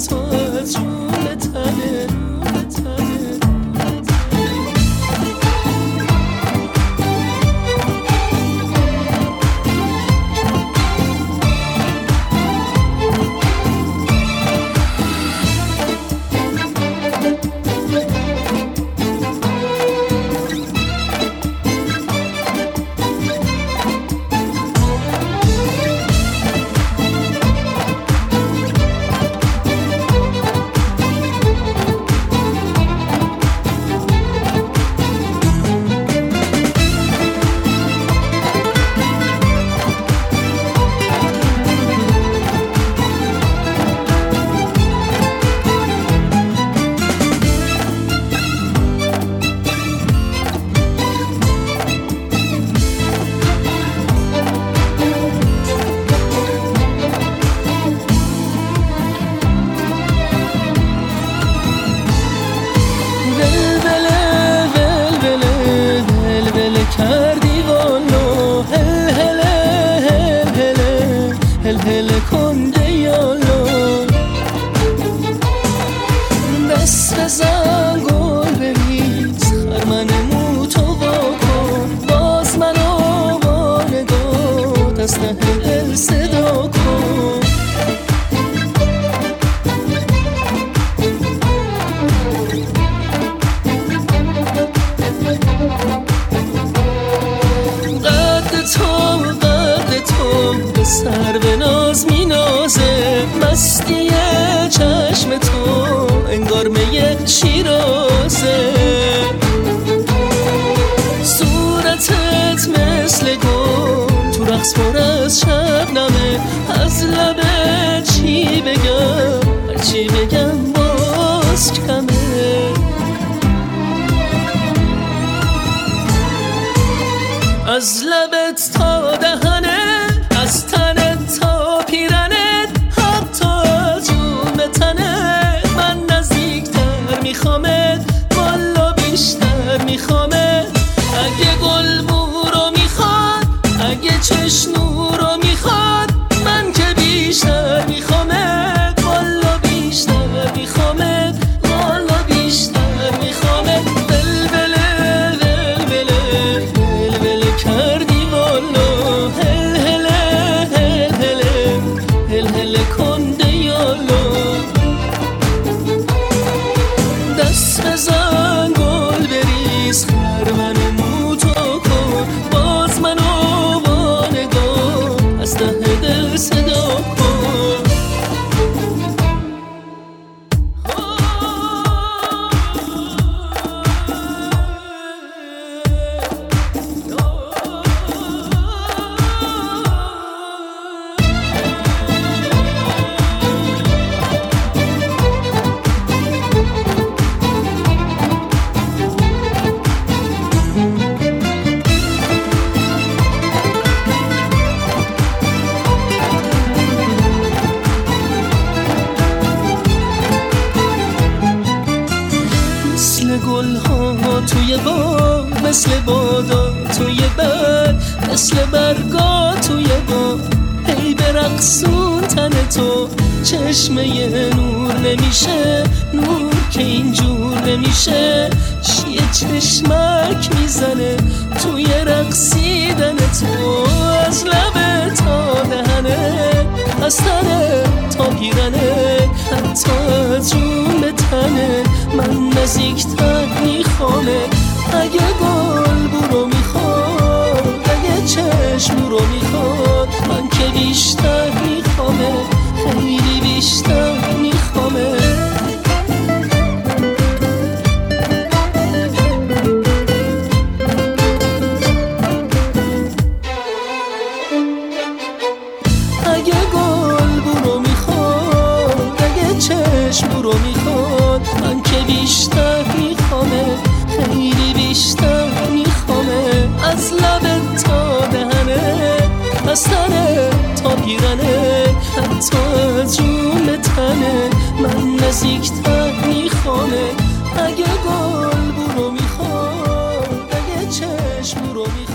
تو از جون تنه کردی والو هل هله هل هله هل هله کنده یالو دست بزن گل بریز خرمن موتو واکن باز منو وانگاه دست دل صدا کن تو سر به ناز می نازه مستی چشم تو انگار می شیرازه صورتت مثل گل تو رقص پر از شبنمه از لبت چی بگم هرچی بگم باز کمه از لبت تا دهنت از تنت تا پیرنت حتی از جون به تنت من نزدیکتر میخوامت والا بیشتر میخوامت اگه گل بورو میخواد اگه چشنو رو میخواد من که بیشتر میخوامت والا بیشتر میخوامت والا بیشتر میخوامت بلبله بلبله بلبله کردی والا هل هله هل هله هل هله کنده یالو دست بزن گل بریز خرمن موتو کن باز منو وانگاه از ته دل صدا کن مثل گل ها توی باغ مثل بادا توی بر مثل برگا توی باغ هی برقصون تن تو چشمه نور نمیشه نور که اینجور نمیشه چیه چشمک میزنه توی رقصیدن تو از لب تا دهنه از تنه تا پیرنه حتی از جون به تنه من نزدیکتر میخوامه اگه گل برو میخواد اگه چشم رو میخواد من که بیشتر میخوامه خیلی بیشتر میخوامه اگه گل برو میخواد اگه چشم رو میخواد من که بیشتر میخوامه خیلی بیشتر میخوامه از لبت تا دهنه از تنه تا پیرنه حتی از جون به تنه من نزدیکتر میخوامه اگه گل برو میخواد اگه چشم رو میخواد